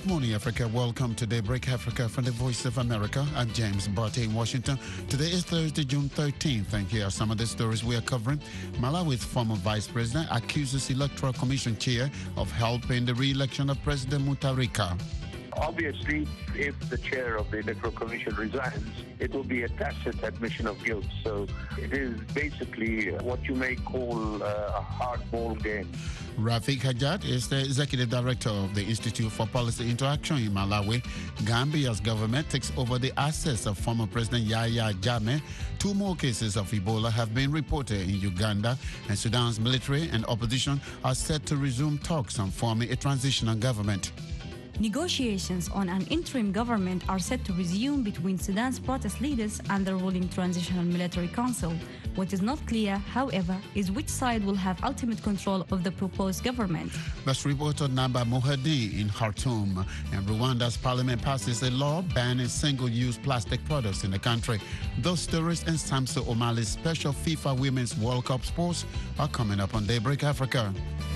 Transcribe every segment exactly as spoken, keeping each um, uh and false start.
morning, Africa. Welcome to Daybreak Africa from the Voice of America. I'm James Barty in Washington. Today is Thursday, June thirteenth, and here are some of the stories we are covering. Malawi's former vice president accuses Electoral Commission chair of helping the re-election of President Mutharika. Obviously, if the chair of the Electoral Commission resigns, it will be a tacit admission of guilt. So it is basically what you may call a hardball game. Rafik Hajat is the executive director of the Institute for Policy Interaction in Malawi. Gambia's government takes over the assets of former President Yahya Jammeh. Two more cases of Ebola have been reported in Uganda, and Sudan's military and opposition are set to resume talks on forming a transitional government. Negotiations on an interim government are set to resume between Sudan's protest leaders and the ruling Transitional Military Council. What is not clear, however, is which side will have ultimate control of the proposed government. That's reporter Naba Mohadi in Khartoum. And Rwanda's parliament passes a law banning single-use plastic products in the country. Those stories and Samson Omali's special FIFA Women's World Cup sports are coming up on Daybreak Africa.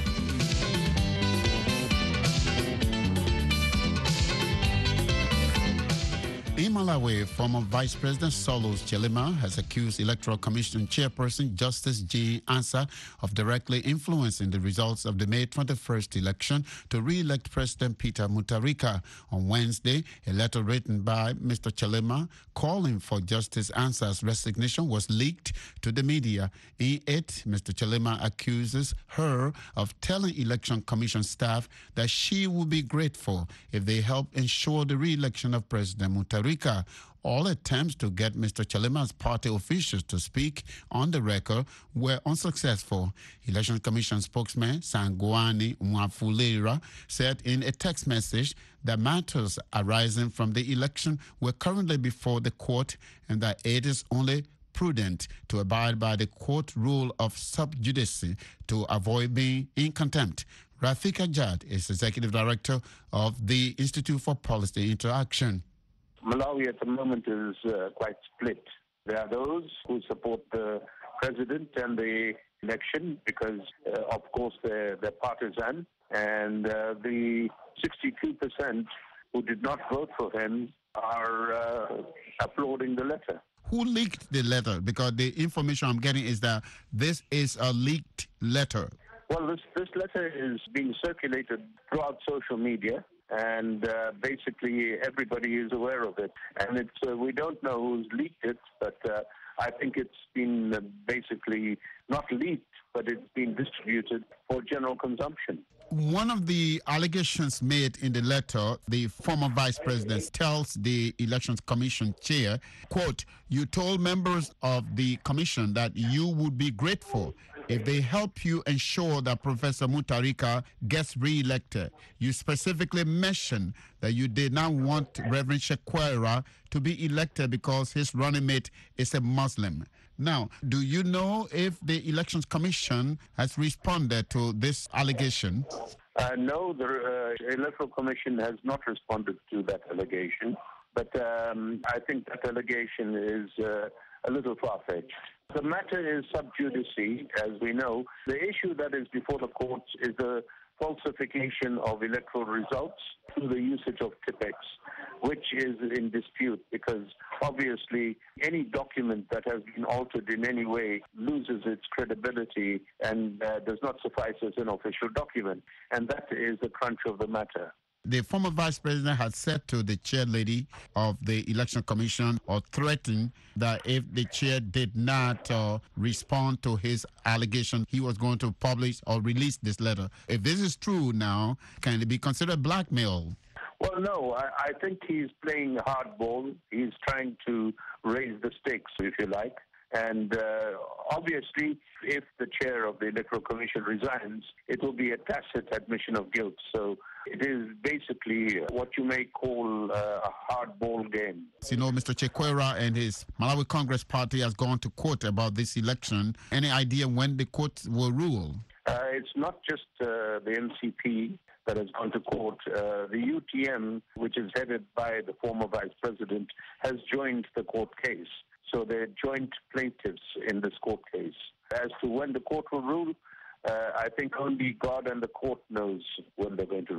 In Malawi, former Vice President Solus Chilima has accused Electoral Commission Chairperson Justice Jean Ansah of directly influencing the results of the May twenty-first election to re-elect President Peter Mutharika. On Wednesday, a letter written by Mister Chilima calling for Justice Ansah's resignation was leaked to the media. In it, Mister Chilima accuses her of telling Election Commission staff that she would be grateful if they help ensure the re-election of President Mutharika. All attempts to get Mister Chilima's party officials to speak on the record were unsuccessful. Election Commission spokesman Sangwani Mwafulera said in a text message that matters arising from the election were currently before the court and that it is only prudent to abide by the court rule of sub judice to avoid being in contempt. Rafik Hajat is executive director of the Institute for Policy Interaction. Malawi at the moment is uh, quite split. There are those who support the president and the election because, uh, of course, they're, they're partisan, and uh, the sixty-two percent who did not vote for him are uh, applauding the letter. Who leaked the letter? Because the information I'm getting is that this is a leaked letter. Well, this, this letter is being circulated throughout social media. And uh, basically everybody is aware of it. And it's uh, we don't know who's leaked it, but uh, I think it's been uh, basically not leaked, but it's been distributed for general consumption. One of the allegations made in the letter, the former vice president tells the Elections Commission chair, quote, "You told members of the commission that you would be grateful if they help you ensure that Professor Mutharika gets re-elected. You specifically mentioned that you did not want Reverend Shekwera to be elected because his running mate is a Muslim." Now, do you know if the Elections Commission has responded to this allegation? Uh, no, the uh, Electoral Commission has not responded to that allegation. But um, I think that allegation is uh, a little far-fetched. The matter is sub judice, as we know. The issue that is before the courts is the falsification of electoral results through the usage of Tipex, which is in dispute because obviously any document that has been altered in any way loses its credibility and uh, does not suffice as an official document. And that is the crunch of the matter. The former vice president had said to the chairlady of the Election Commission or threatened that if the chair did not uh, respond to his allegation, he was going to publish or release this letter. If this is true now, can it be considered blackmail? Well, no, I, I think he's playing hardball. He's trying to raise the stakes, if you like. And uh, obviously, if the chair of the Electoral Commission resigns, it will be a tacit admission of guilt. So it is basically what you may call uh, a hardball game. You know, Mister Shekwera and his Malawi Congress Party has gone to court about this election. Any idea when the court will rule? Uh, it's not just uh, the M C P that has gone to court. Uh, the U T M, which is headed by the former vice president, has joined the court case. So they're joint plaintiffs in this court case. As to when the court will rule, uh, I think only God and the court knows when they're going to rule.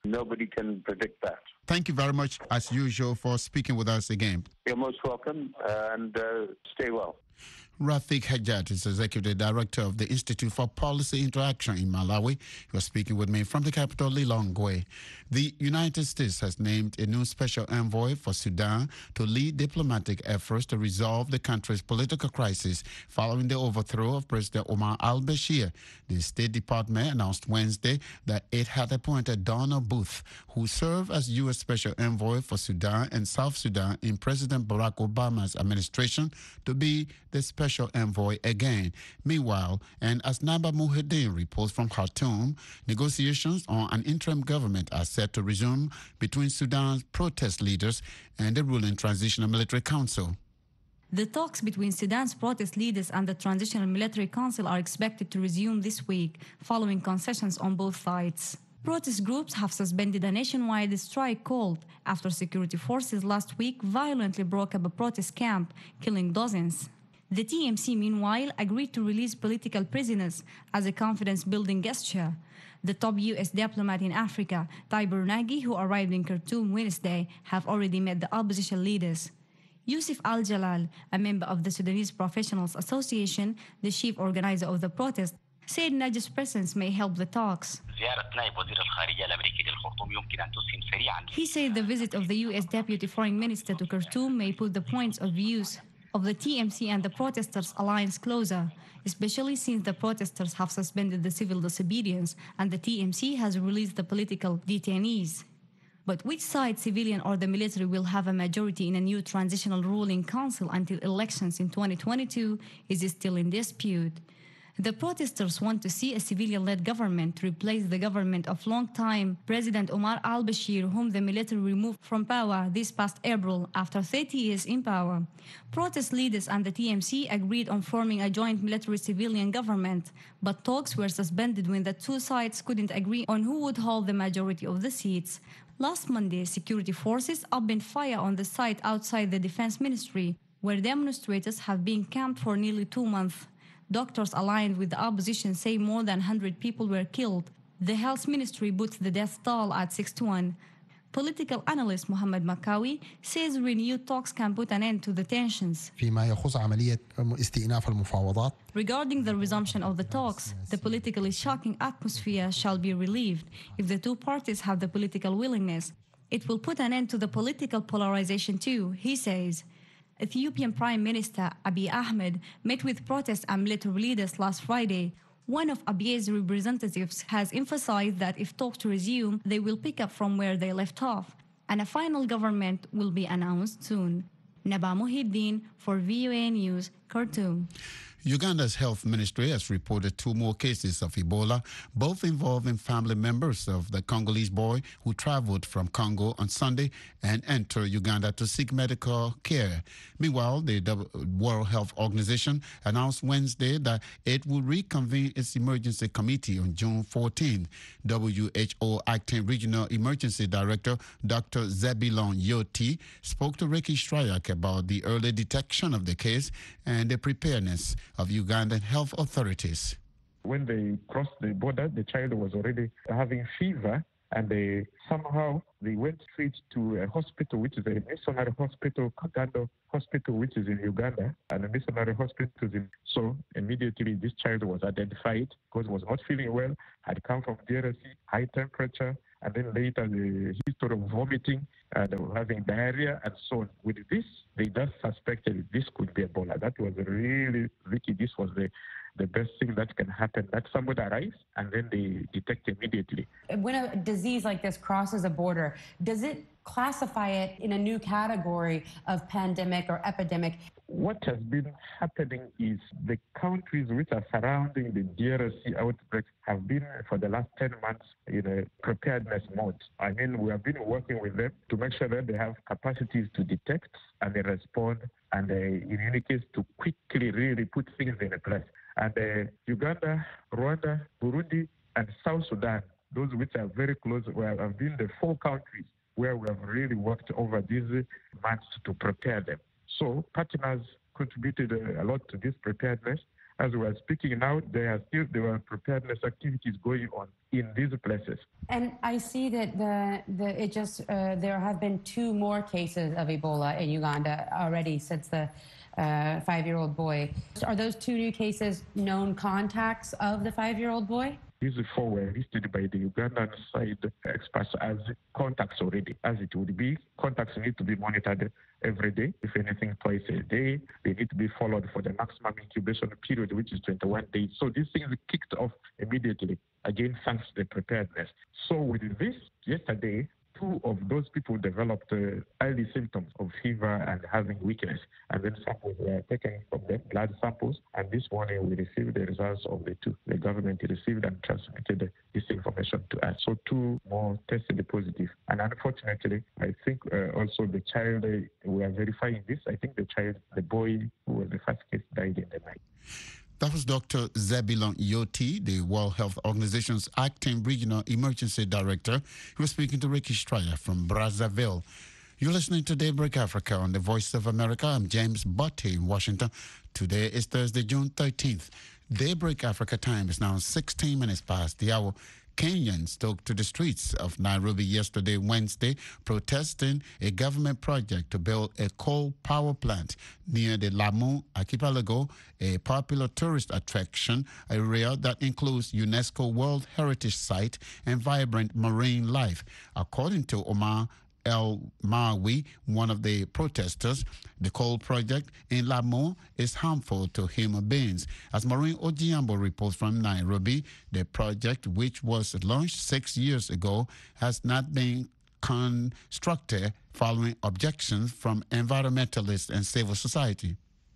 Nobody can predict that. Thank you very much, as usual, for speaking with us again. You're most welcome, and uh, stay well. Rafik Hajat is Executive Director of the Institute for Policy Interaction in Malawi. He was speaking with me from the capital, Lilongwe. The United States has named a new special envoy for Sudan to lead diplomatic efforts to resolve the country's political crisis following the overthrow of President Omar al-Bashir. The State Department announced Wednesday that it had appointed Donald Booth, who served as U S Special Envoy for Sudan and South Sudan in President Barack Obama's administration, to be the special envoy again. Meanwhile, and as Naba Muhyiddin reports from Khartoum, negotiations on an interim government are set to resume between Sudan's protest leaders and the ruling Transitional Military Council. The talks between Sudan's protest leaders and the Transitional Military Council are expected to resume this week, following concessions on both sides. Protest groups have suspended a nationwide strike called after security forces last week violently broke up a protest camp, killing dozens. The T M C, meanwhile, agreed to release political prisoners as a confidence-building gesture. The top U S diplomat in Africa, Tibor Nagy, who arrived in Khartoum Wednesday, have already met the opposition leaders. Yusuf Al-Jalal, a member of the Sudanese Professionals Association, the chief organizer of the protest, said Nagy's presence may help the talks. He said the visit of the U S Deputy Foreign Minister to Khartoum may put the points of views of the T M C and the protesters' alliance closer, especially since the protesters have suspended the civil disobedience and the T M C has released the political detainees. But which side, civilian or the military, will have a majority in a new transitional ruling council until elections in twenty twenty-two is still in dispute. The protesters want to see a civilian-led government to replace the government of long-time President Omar al-Bashir, whom the military removed from power this past April after thirty years in power. Protest leaders and the T M C agreed on forming a joint military-civilian government, but talks were suspended when the two sides couldn't agree on who would hold the majority of the seats. Last Monday, security forces opened fire on the site outside the Defense Ministry, where demonstrators have been camped for nearly two months. Doctors aligned with the opposition say more than one hundred people were killed. The Health Ministry puts the death toll at sixty-one. Political analyst Mohammed Makawi says renewed talks can put an end to the tensions. Regarding the resumption of the talks, the politically shocking atmosphere shall be relieved if the two parties have the political willingness. It will put an end to the political polarization too, he says. Ethiopian Prime Minister Abiy Ahmed met with protest and military leaders last Friday. One of Abiy's representatives has emphasized that if talks resume, they will pick up from where they left off, and a final government will be announced soon. Naba Muhyiddin for V O A News, Khartoum. Uganda's health ministry has reported two more cases of Ebola, both involving family members of the Congolese boy who traveled from Congo on Sunday and entered Uganda to seek medical care. Meanwhile, the World Health Organization announced Wednesday that it will reconvene its emergency committee on June fourteenth. W H O Acting Regional Emergency Director Doctor Zebilon Yoti spoke to Ricky Strayak about the early detection of the case and the preparedness of Ugandan health authorities. When they crossed the border, the child was already having fever, and they somehow they went straight to a hospital, which is a missionary hospital, Kagando Hospital, which is in Uganda, and a missionary hospital is in. So immediately this child was identified because was not feeling well, had come from D R C, high temperature, and then later the history of vomiting and having diarrhea and so on. With this, they just suspected this could be Ebola. That was really, Ricky, this was the, the best thing that can happen, that somebody arrives and then they detect immediately. When a disease like this crosses a border, does it classify it in a new category of pandemic or epidemic? What has been happening is the countries which are surrounding the D R C outbreak have been for the last ten months in a preparedness mode. I mean, we have been working with them to make sure that they have capacities to detect and they respond, and uh, in any case to quickly really put things in place. And uh, Uganda, Rwanda, Burundi, and South Sudan, those which are very close, have been the four countries where we have really worked over these months to prepare them. So partners contributed a lot to this preparedness, as we are speaking now, there are still there are preparedness activities going on in these places. And I see that the, the it just uh, there have been two more cases of Ebola in Uganda already since the uh, five-year-old boy. Are those two new cases known contacts of the five-year-old boy? These four were listed by the Ugandan side experts as contacts already, as it would be. Contacts need to be monitored every day, if anything twice a day. They need to be followed for the maximum incubation period, which is twenty-one days. So these things kicked off immediately, again, thanks to the preparedness. So with this, yesterday, two of those people developed uh, early symptoms of fever and having weakness, and then samples were taken from them, blood samples, and this morning we received the results of the two. The government received and transmitted this information to us. So two more tested positive, and unfortunately, I think uh, also the child, uh, we are verifying this, I think the child, the boy who was the first case, died in the night. That was Doctor Zebulon Yoti, the World Health Organization's acting regional emergency director. He was speaking to Ricky Stryer from Brazzaville. You're listening to Daybreak Africa on the Voice of America. I'm James Botte in Washington. Today is Thursday, June thirteenth. Daybreak Africa time is now sixteen minutes past the hour. Kenyans took to the streets of Nairobi yesterday, Wednesday, protesting a government project to build a coal power plant near the Lamu Archipelago, a popular tourist attraction area that includes UNESCO World Heritage Site and vibrant marine life. According to Omar El Mawi, one of the protesters, the coal project in Lamu is harmful to human beings. As Maureen Ojiambo reports from Nairobi, the project, which was launched six years ago, has not been constructed following objections from environmentalists and civil society.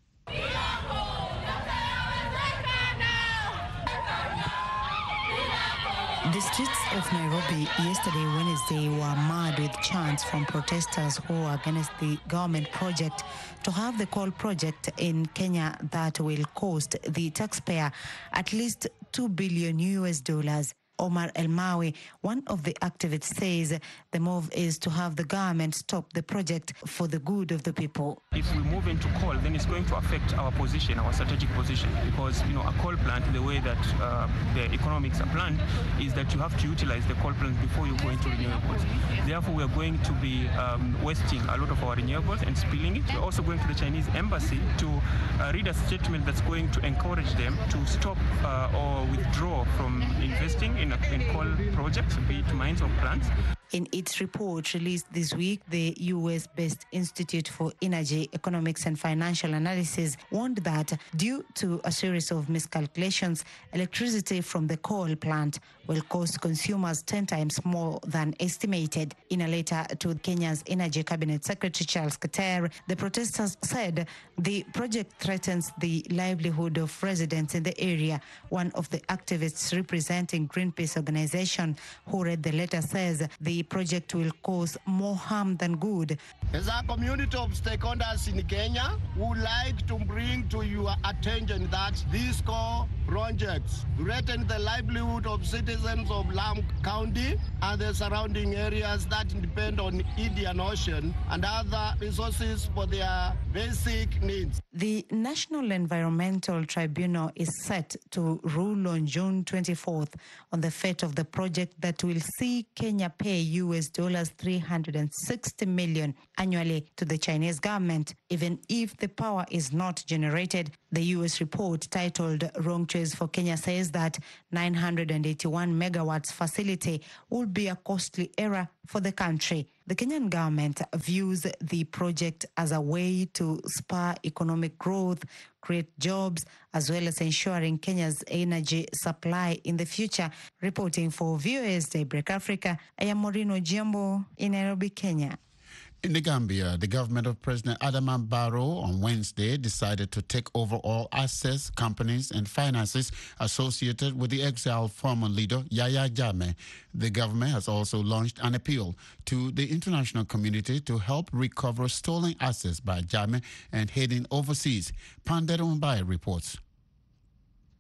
The streets of Nairobi yesterday, Wednesday, were mad with chants from protesters who are against the government project to have the coal project in Kenya that will cost the taxpayer at least two billion U S dollars. Omar El Mawi, one of the activists, says the move is to have the government stop the project for the good of the people. If we move into coal, then it's going to affect our position, our strategic position, because, you know, a coal plant, the way that uh, the economics are planned, is that you have to utilize the coal plant before you go into renewables. Therefore, we are going to be um, wasting a lot of our renewables and spilling it. We're also going to the Chinese embassy to uh, read a statement that's going to encourage them to stop uh, or withdraw from investing in in coal projects, be it mines or plants. In its report released this week, the U S-based Institute for Energy, Economics and Financial Analysis warned that due to a series of miscalculations, electricity from the coal plant will cost consumers ten times more than estimated. In a letter to Kenya's Energy Cabinet Secretary Charles Keter, the protesters said the project threatens the livelihood of residents in the area. One of the activists representing Greenpeace organization who read the letter says the project will cause more harm than good. As a community of stakeholders in Kenya, we would like to bring to your attention that these core projects threaten the livelihood of citizens of Lamu County and the surrounding areas that depend on Indian Ocean and other resources for their basic needs. The National Environmental Tribunal is set to rule on June twenty-fourth on the fate of the project that will see Kenya pay U S dollars three hundred sixty million annually to the Chinese government, even if the power is not generated. The U S report titled Wrong Choice for Kenya says that nine hundred eighty-one megawatts facility would be a costly error for the country. The Kenyan government views the project as a way to spur economic growth, create jobs, as well as ensuring Kenya's energy supply in the future. Reporting for V O A's Daybreak Africa, I am Maureen Ojiambo in Nairobi, Kenya. In the Gambia, the government of President Adama Barrow on Wednesday decided to take over all assets, companies, and finances associated with the exiled former leader Yahya Jammeh. The government has also launched an appeal to the international community to help recover stolen assets by Jammeh and heading overseas. Pandero Mbaye reports.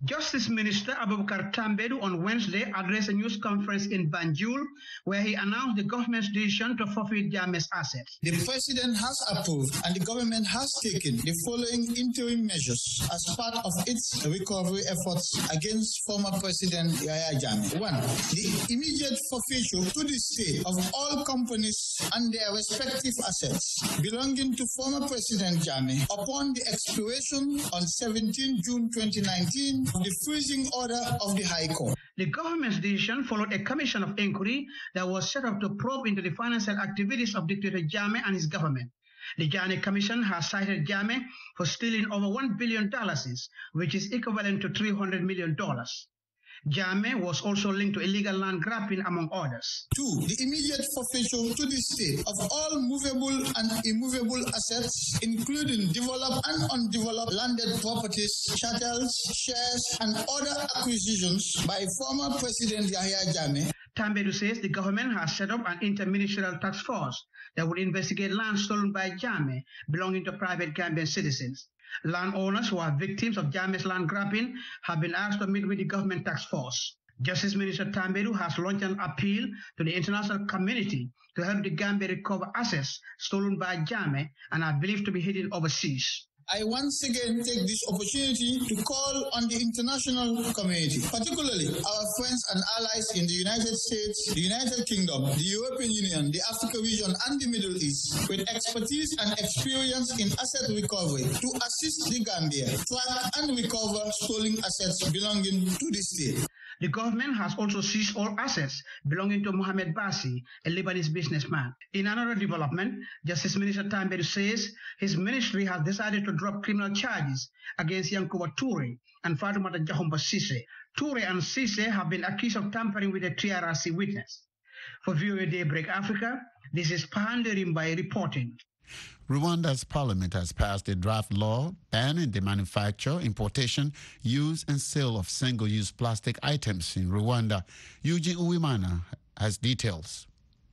Justice Minister Abubakar Tambedu on Wednesday addressed a news conference in Banjul where he announced the government's decision to forfeit Jammeh's assets. The President has approved and the government has taken the following interim measures as part of its recovery efforts against former President Yahya Jammeh. One, the immediate forfeiture to the state of all companies and their respective assets belonging to former President Jammeh upon the expiration on seventeenth June twenty nineteen of the freezing order of the High Court. The government's decision followed a commission of inquiry that was set up to probe into the financial activities of dictator Jammeh and his government. The Janneh Commission has cited Jammeh for stealing over one billion dollars, which is equivalent to three hundred million dollars. Jammeh was also linked to illegal land grabbing, among others. Two, the immediate forfeiture to the state of all movable and immovable assets, including developed and undeveloped landed properties, chattels, shares, and other acquisitions by former President Yahya Jammeh. Tambedu says the government has set up an interministerial task force that would investigate land stolen by Jammeh belonging to private Gambian citizens. Landowners who are victims of Jammeh's land grabbing have been asked to meet with the government task force. Justice Minister Tambedu has launched an appeal to the international community to help the Gambia recover assets stolen by Jammeh and are believed to be hidden overseas. I once again take this opportunity to call on the international community, particularly our friends and allies in the United States, the United Kingdom, the European Union, the Africa region, and the Middle East, with expertise and experience in asset recovery to assist the Gambia track and recover stolen assets belonging to the state. The government has also seized all assets belonging to Mohamed Basi, a Lebanese businessman. In another development, Justice Minister Tambedu says his ministry has decided to drop criminal charges against Yankuba Toure and Fatoumata Jahumba Cisse. Toure and Cisse have been accused of tampering with a T R R C witness. For V O A Daybreak Africa, this is Pahanderim by reporting. Rwanda's parliament has passed a draft law banning the manufacture, importation, use, and sale of single-use plastic items in Rwanda. Eugene Uwimana has details.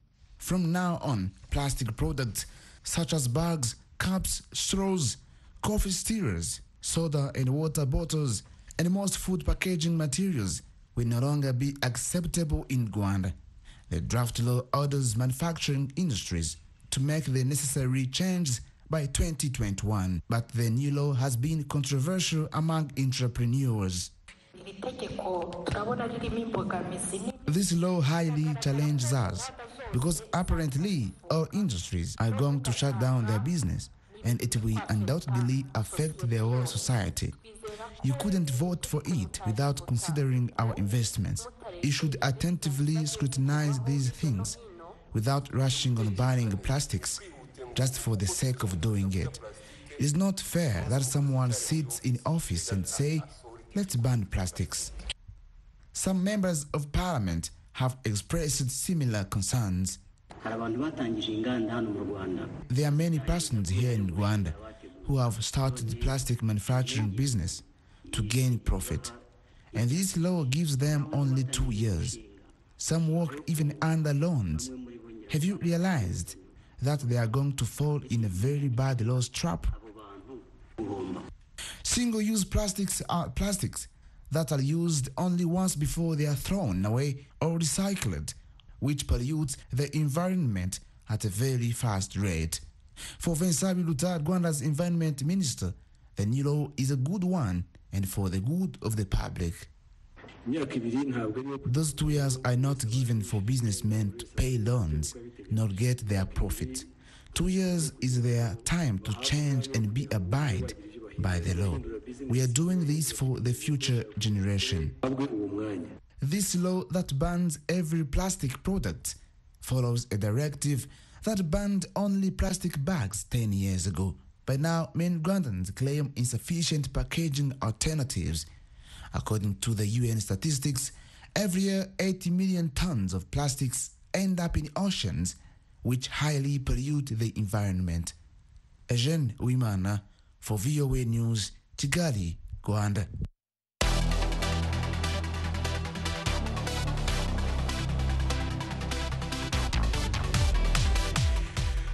From now on, plastic products such as bags, cups, straws, coffee stirrers, soda and water bottles, and most food packaging materials will no longer be acceptable in Rwanda. The draft law orders manufacturing industries to make the necessary changes by twenty twenty-one, but the new law has been controversial among entrepreneurs. This law highly challenges us because apparently all industries are going to shut down their business and it will undoubtedly affect the whole society. You couldn't vote for it without considering our investments. You should attentively scrutinize these things without rushing on banning plastics just for the sake of doing it. It is not fair that someone sits in office and say, let's ban plastics. Some members of parliament have expressed similar concerns. There are many persons here in Rwanda who have started plastic manufacturing business to gain profit, and this law gives them only two years. Some work even under loans. Have you realized that they are going to fall in a very bad loss trap? Single-use plastics are plastics that are used only once before they are thrown away or recycled, which pollutes the environment at a very fast rate. For Vincent Biruta, Rwanda's environment minister, the new law is a good one and for the good of the public. Those two years are not given for businessmen to pay loans nor get their profit. Two years is their time to change and be abide by the law. We are doing this for the future generation. This law that bans every plastic product follows a directive that banned only plastic bags ten years ago. By now, many Rwandans claim insufficient packaging alternatives. According to the U N statistics, every year eighty million tons of plastics end up in oceans, which highly pollute the environment. Eugene Uwimana for V O A News, Kigali, Rwanda.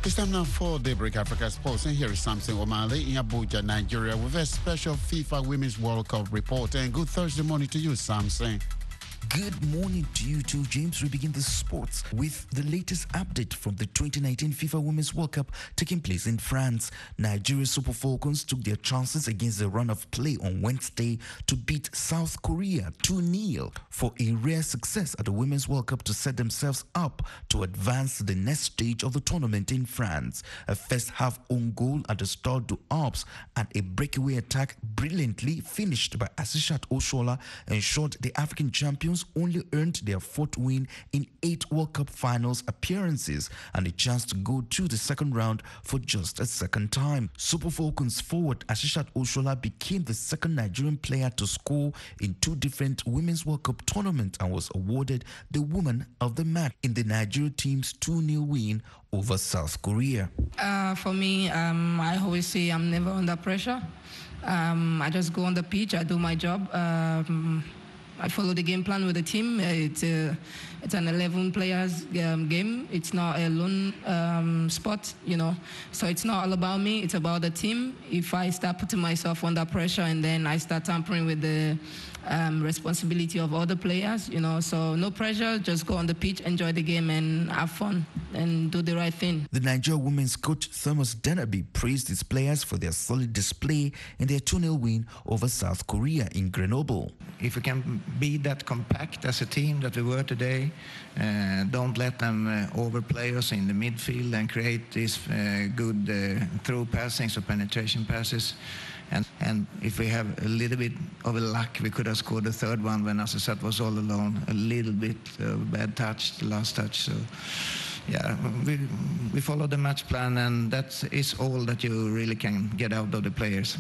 It's time now for Daybreak Africa Sports, and here is Samson Omale in Abuja, Nigeria, with a special FIFA Women's World Cup report. And good Thursday morning to you, Samson. Good morning to you too, James. We begin the sports with the latest update from the twenty nineteen FIFA Women's World Cup taking place in France. Nigeria Super Falcons took their chances against the run of play on Wednesday to beat South Korea two nil for a rare success at the Women's World Cup to set themselves up to advance to the next stage of the tournament in France. A first half own goal at the Stade du Alpes and a breakaway attack brilliantly finished by Asishat Oshoala ensured the African champions only earned their fourth win in eight World Cup finals appearances and a chance to go to the second round for just a second time. Super Falcons forward Asishat Oshoala became the second Nigerian player to score in two different Women's World Cup tournaments and was awarded the Woman of the Match in the Nigeria team's two nil win over South Korea. Uh, for me, um, I always say I'm never under pressure. Um, I just go on the pitch, I do my job. Um, I follow the game plan with the team. It's, a, it's an eleven players um, game. It's not a lone um, spot, you know. So it's not all about me. It's about the team. If I start putting myself under pressure and then I start tampering with the um, responsibility of other players, you know. So no pressure. Just go on the pitch, enjoy the game, and have fun and do the right thing. The Nigeria women's coach Thomas Denaby praised his players for their solid display in their two nil win over South Korea in Grenoble. If we can be that compact as a team that we were today, uh, don't let them uh, overplay us in the midfield and create these uh, good uh, through passings or penetration passes. And, and if we have a little bit of a luck, we could have scored the third one when Asisat was all alone. A little bit of bad touch, the last touch. So, yeah, we, we follow the match plan, and that is all that you really can get out of the players.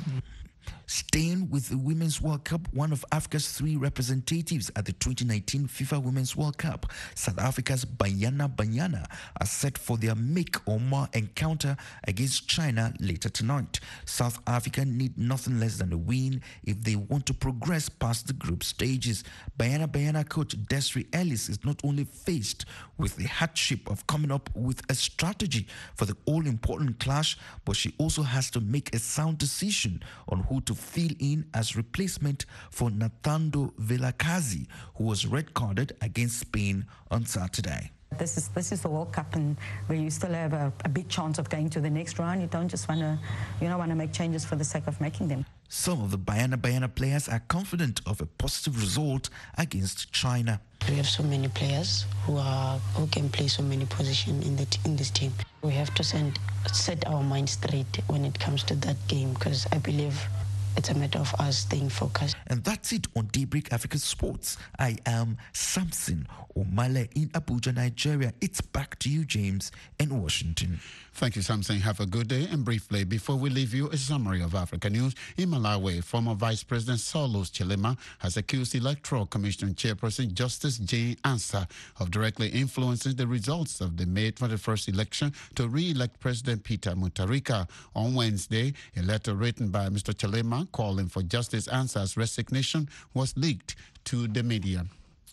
Staying with the Women's World Cup, one of Africa's three representatives at the twenty nineteen FIFA Women's World Cup, South Africa's Banyana Banyana, are set for their make or mar encounter against China later tonight. South Africa need nothing less than a win if they want to progress past the group stages. Banyana Banyana coach Desiree Ellis is not only faced with the hardship of coming up with a strategy for the all-important clash, but she also has to make a sound decision on who to fill in as replacement for Nathando Vilakazi, who was red-carded against Spain on Saturday. This is this is the World Cup, and where you still have a, a big chance of going to the next round. You don't just want to, you don't want to make changes for the sake of making them. Some of the Banyana Banyana players are confident of a positive result against China. We have so many players who are who can play so many positions in the in this team. We have to send set our mind straight when it comes to that game, because I believe it's a matter of us staying focused. And that's it on Daybreak Africa Sports. I am Samson Omale in Abuja, Nigeria. It's back to you, James, in Washington. Thank you, Samson. Have a good day. And briefly, before we leave you, a summary of Africa news. In Malawi, former Vice President Saulos Chilima has accused Electoral Commission Chairperson Justice Jane Ansah of directly influencing the results of the May twenty-first election to re-elect President Peter Mutharika. On Wednesday, a letter written by Mister Chilima calling for Justice Ansah's resignation was leaked to the media.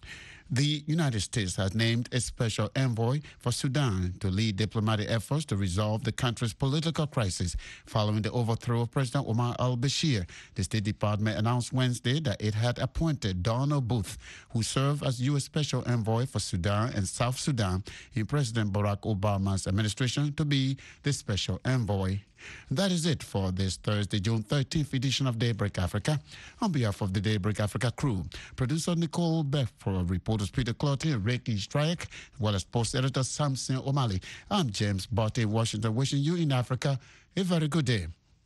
The United States has named a special envoy for Sudan to lead diplomatic efforts to resolve the country's political crisis following the overthrow of President Omar al-Bashir. The State Department announced Wednesday that it had appointed Donald Booth, who served as U S Special Envoy for Sudan and South Sudan in President Barack Obama's administration, to be the special envoy. That is it for this Thursday, June thirteenth edition of Daybreak Africa. On behalf of the Daybreak Africa crew, producer Nicole Bedford, reporters Peter Clotty and Ricky Strike, as well as post editor Samson Omale, I'm James Barty in Washington, wishing you in Africa a very good day.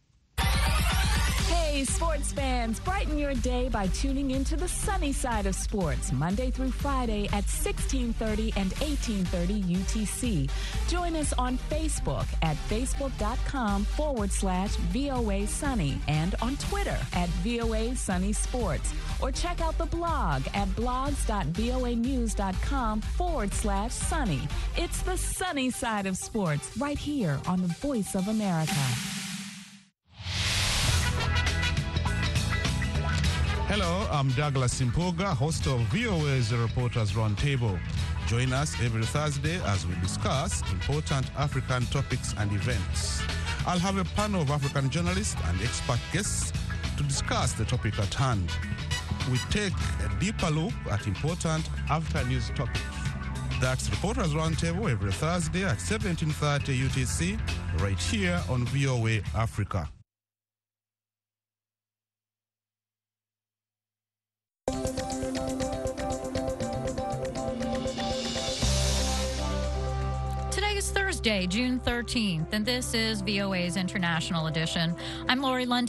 Hey, sports fans, brighten your day by tuning into the sunny side of sports, Monday through Friday at sixteen thirty and eighteen thirty U T C. Join us on Facebook at facebook.com forward slash VOA Sunny and on Twitter at VOA Sunny Sports. Or check out the blog at blogs.voanews.com forward slash sunny. It's the sunny side of sports right here on the Voice of America. Hello, I'm Douglas Simpoga, host of V O A's Reporters Roundtable. Join us every Thursday as we discuss important African topics and events. I'll have a panel of African journalists and expert guests to discuss the topic at hand. We take a deeper look at important African news topics. That's Reporters Roundtable every Thursday at seventeen thirty U T C, right here on V O A Africa. Today is Thursday, June thirteenth, and this is V O A's International Edition. I'm Lori London.